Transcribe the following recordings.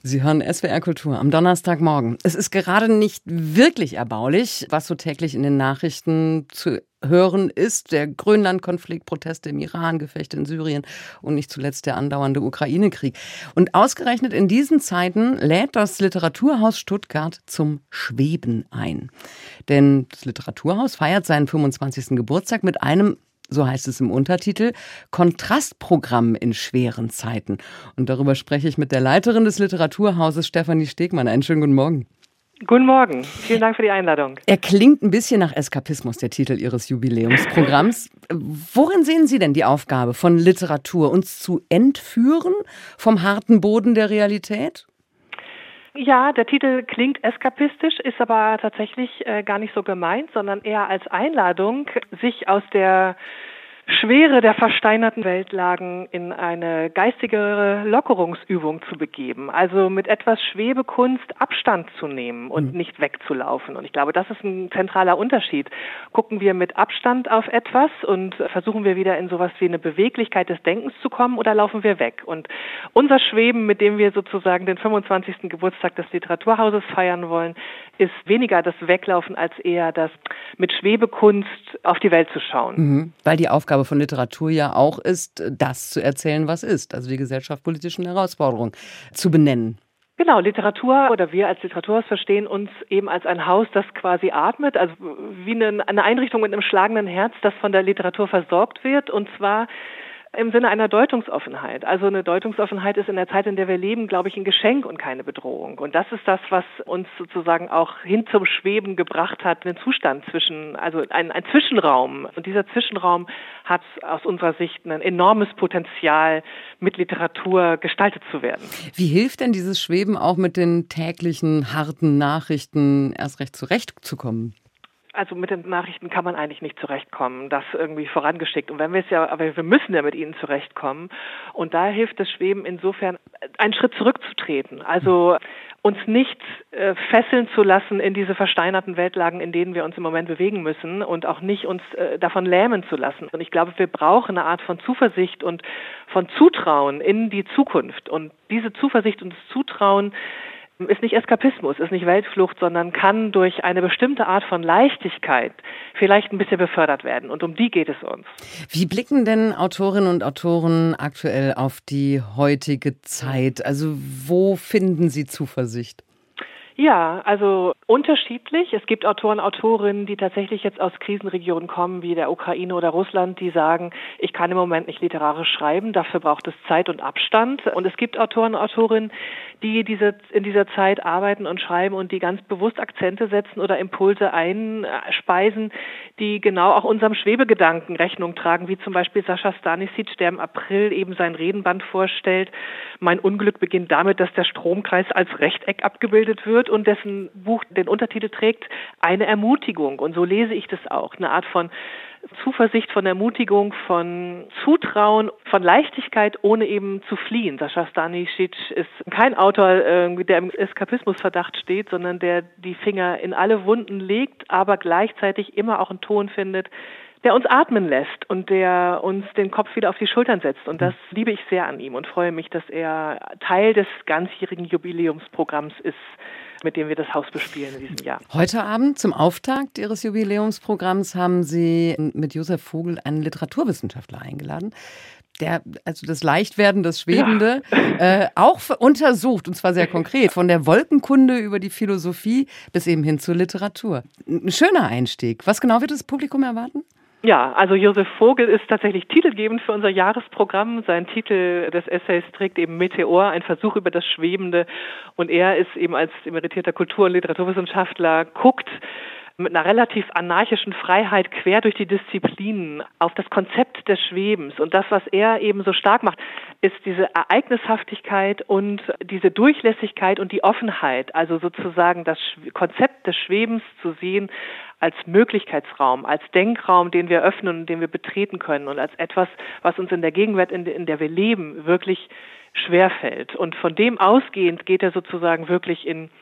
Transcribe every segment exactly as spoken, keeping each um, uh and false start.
Sie hören S W R Kultur am Donnerstagmorgen. Es ist gerade nicht wirklich erbaulich, was so täglich in den Nachrichten zu hören ist. Der Grönland-Konflikt, Proteste im Iran, Gefechte in Syrien und nicht zuletzt der andauernde Ukraine-Krieg. Und ausgerechnet in diesen Zeiten lädt das Literaturhaus Stuttgart zum Schweben ein. Denn das Literaturhaus feiert seinen fünfundzwanzigsten Geburtstag mit einem, so heißt es im Untertitel, Kontrastprogramm in schweren Zeiten. Und darüber spreche ich mit der Leiterin des Literaturhauses, Stefanie Stegmann. Einen schönen guten Morgen. Guten Morgen. Vielen Dank für die Einladung. Er klingt ein bisschen nach Eskapismus, der Titel Ihres Jubiläumsprogramms. Worin sehen Sie denn die Aufgabe von Literatur? Uns zu entführen vom harten Boden der Realität? Ja, der Titel klingt eskapistisch, ist aber tatsächlich äh, gar nicht so gemeint, sondern eher als Einladung, sich aus der Schwere der versteinerten Weltlagen in eine geistigere Lockerungsübung zu begeben. Also mit etwas Schwebekunst Abstand zu nehmen und mhm. nicht wegzulaufen. Und ich glaube, das ist ein zentraler Unterschied. Gucken wir mit Abstand auf etwas und versuchen wir wieder in sowas wie eine Beweglichkeit des Denkens zu kommen oder laufen wir weg? Und unser Schweben, mit dem wir sozusagen den fünfundzwanzigsten Geburtstag des Literaturhauses feiern wollen, ist weniger das Weglaufen als eher das mit Schwebekunst auf die Welt zu schauen. Mhm. Weil die Aufgabe von Literatur ja auch ist, das zu erzählen, was ist, also die gesellschaftspolitischen Herausforderungen zu benennen. Genau, Literatur oder wir als Literaturhaus verstehen uns eben als ein Haus, das quasi atmet, also wie eine, eine Einrichtung mit einem schlagenden Herz, das von der Literatur versorgt wird, und zwar im Sinne einer Deutungsoffenheit. Also eine Deutungsoffenheit ist in der Zeit, in der wir leben, glaube ich, ein Geschenk und keine Bedrohung. Und das ist das, was uns sozusagen auch hin zum Schweben gebracht hat, einen Zustand zwischen, also ein, ein Zwischenraum. Und dieser Zwischenraum hat aus unserer Sicht ein enormes Potenzial, mit Literatur gestaltet zu werden. Wie hilft denn dieses Schweben auch mit den täglichen harten Nachrichten erst recht zurechtzukommen? Also mit den Nachrichten kann man eigentlich nicht zurechtkommen, das irgendwie vorangeschickt. Und wenn wir es ja, aber wir müssen ja mit ihnen zurechtkommen. Und da hilft das Schweben insofern, einen Schritt zurückzutreten. Also uns nicht äh, fesseln zu lassen in diese versteinerten Weltlagen, in denen wir uns im Moment bewegen müssen, und auch nicht uns äh, davon lähmen zu lassen. Und ich glaube, wir brauchen eine Art von Zuversicht und von Zutrauen in die Zukunft. Und diese Zuversicht und das Zutrauen ist nicht Eskapismus, ist nicht Weltflucht, sondern kann durch eine bestimmte Art von Leichtigkeit vielleicht ein bisschen befördert werden. Und um die geht es uns. Wie blicken denn Autorinnen und Autoren aktuell auf die heutige Zeit? Also wo finden Sie Zuversicht? Ja, also unterschiedlich. Es gibt Autoren, Autorinnen, die tatsächlich jetzt aus Krisenregionen kommen, wie der Ukraine oder Russland, die sagen, ich kann im Moment nicht literarisch schreiben, dafür braucht es Zeit und Abstand. Und es gibt Autoren, Autorinnen, die diese, in dieser Zeit arbeiten und schreiben und die ganz bewusst Akzente setzen oder Impulse einspeisen, die genau auch unserem Schwebegedanken Rechnung tragen, wie zum Beispiel Sascha Stanisic, der im April eben sein Redenband vorstellt. Mein Unglück beginnt damit, dass der Stromkreis als Rechteck abgebildet wird und dessen Buch den Untertitel trägt, eine Ermutigung. Und so lese ich das auch. Eine Art von Zuversicht, von Ermutigung, von Zutrauen, von Leichtigkeit, ohne eben zu fliehen. Sascha Stanisic ist kein Autor, der im Eskapismusverdacht steht, sondern der die Finger in alle Wunden legt, aber gleichzeitig immer auch einen Ton findet, der uns atmen lässt und der uns den Kopf wieder auf die Schultern setzt. Und das liebe ich sehr an ihm und freue mich, dass er Teil des ganzjährigen Jubiläumsprogramms ist, mit dem wir das Haus bespielen in diesem Jahr. Heute Abend zum Auftakt Ihres Jubiläumsprogramms haben Sie mit Josef Vogel einen Literaturwissenschaftler eingeladen, der also das Leichtwerden, das Schwebende ja. äh, auch untersucht, und zwar sehr konkret, von der Wolkenkunde über die Philosophie bis eben hin zur Literatur. Ein schöner Einstieg. Was genau wird das Publikum erwarten? Ja, also Josef Vogel ist tatsächlich titelgebend für unser Jahresprogramm. Sein Titel des Essays trägt eben Meteor, ein Versuch über das Schwebende. Und er ist eben als emeritierter Kultur- und Literaturwissenschaftler, guckt mit einer relativ anarchischen Freiheit quer durch die Disziplinen auf das Konzept des Schwebens. Und das, was er eben so stark macht, ist diese Ereignishaftigkeit und diese Durchlässigkeit und die Offenheit. Also sozusagen das Konzept des Schwebens zu sehen als Möglichkeitsraum, als Denkraum, den wir öffnen und den wir betreten können und als etwas, was uns in der Gegenwart, in der wir leben, wirklich schwerfällt. Und von dem ausgehend geht er sozusagen wirklich in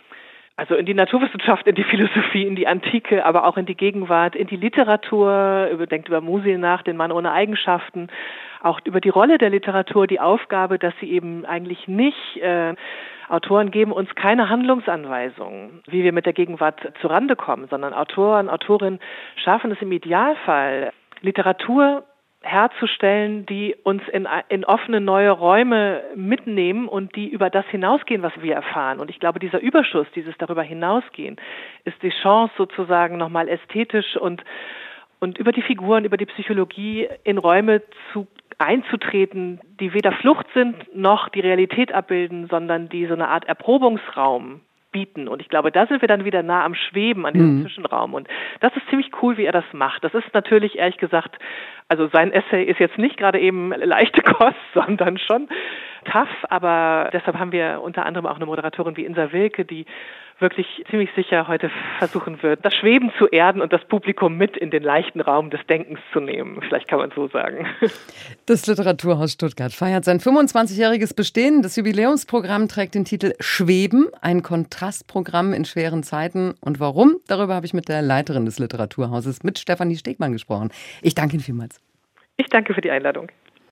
Also in die Naturwissenschaft, in die Philosophie, in die Antike, aber auch in die Gegenwart, in die Literatur, über, denkt über Musil nach, den Mann ohne Eigenschaften, auch über die Rolle der Literatur, die Aufgabe, dass sie eben eigentlich nicht, äh, Autoren geben uns keine Handlungsanweisungen, wie wir mit der Gegenwart zurande kommen, sondern Autoren, Autorinnen schaffen es im Idealfall, Literatur herzustellen, die uns in, in offene neue Räume mitnehmen und die über das hinausgehen, was wir erfahren. Und ich glaube, dieser Überschuss, dieses darüber hinausgehen, ist die Chance sozusagen nochmal ästhetisch und, und über die Figuren, über die Psychologie in Räume zu einzutreten, die weder Flucht sind noch die Realität abbilden, sondern die so eine Art Erprobungsraum bieten. Und ich glaube, da sind wir dann wieder nah am Schweben, an diesem mhm. Zwischenraum. Und das ist ziemlich cool, wie er das macht. Das ist natürlich, ehrlich gesagt, also sein Essay ist jetzt nicht gerade eben leichte Kost, sondern schon tough. Aber deshalb haben wir unter anderem auch eine Moderatorin wie Insa Wilke, die wirklich ziemlich sicher heute versuchen wird, das Schweben zu erden und das Publikum mit in den leichten Raum des Denkens zu nehmen. Vielleicht kann man so sagen. Das Literaturhaus Stuttgart feiert sein fünfundzwanzigjähriges Bestehen. Das Jubiläumsprogramm trägt den Titel Schweben, ein Kontrastprogramm in schweren Zeiten. Und warum? Darüber habe ich mit der Leiterin des Literaturhauses, mit Stefanie Stegmann, gesprochen. Ich danke Ihnen vielmals. Ich danke für die Einladung.